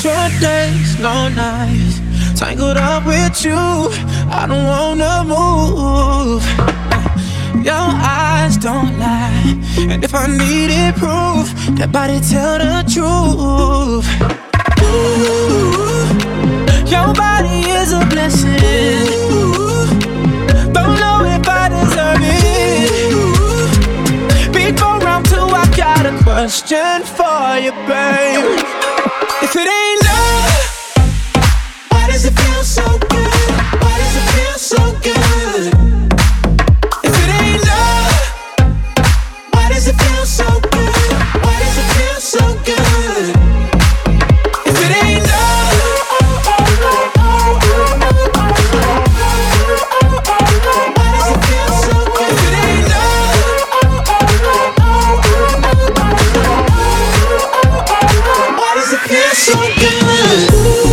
Short days, long nights, tangled up with you. I don't wanna move. Your eyes don't lie, and if I needed proof, that body tell the truth. Ooh, your body is a blessing. Ooh, don't know if I deserve it. Ooh, before round two, I got a question for you, babe. If it ain't love, why does it feel so good? Why does it feel so good? If it ain't love, why does it feel so good? Why does it feel so good? If it ain't love, why does it feel so good? If it ain't love, why does it feel so good?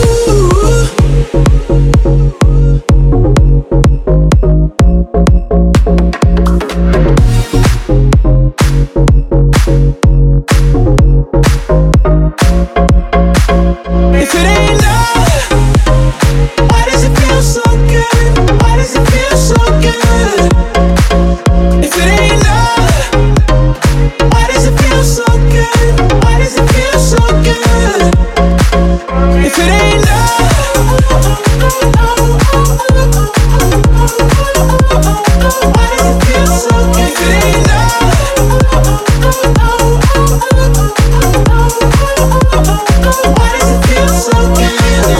If it ain't love, why does it feel so good? Why does it feel so good? If it ain't love, why does it feel so good? Why does it feel so good? If it ain't love, why does it feel so good? If it ain't love, why does it feel so good?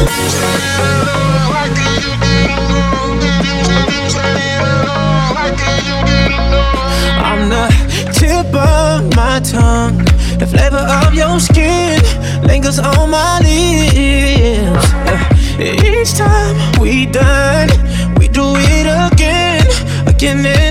I'm the tip of my tongue, the flavor of your skin lingers on my lips. Each time we done, we do it again, again and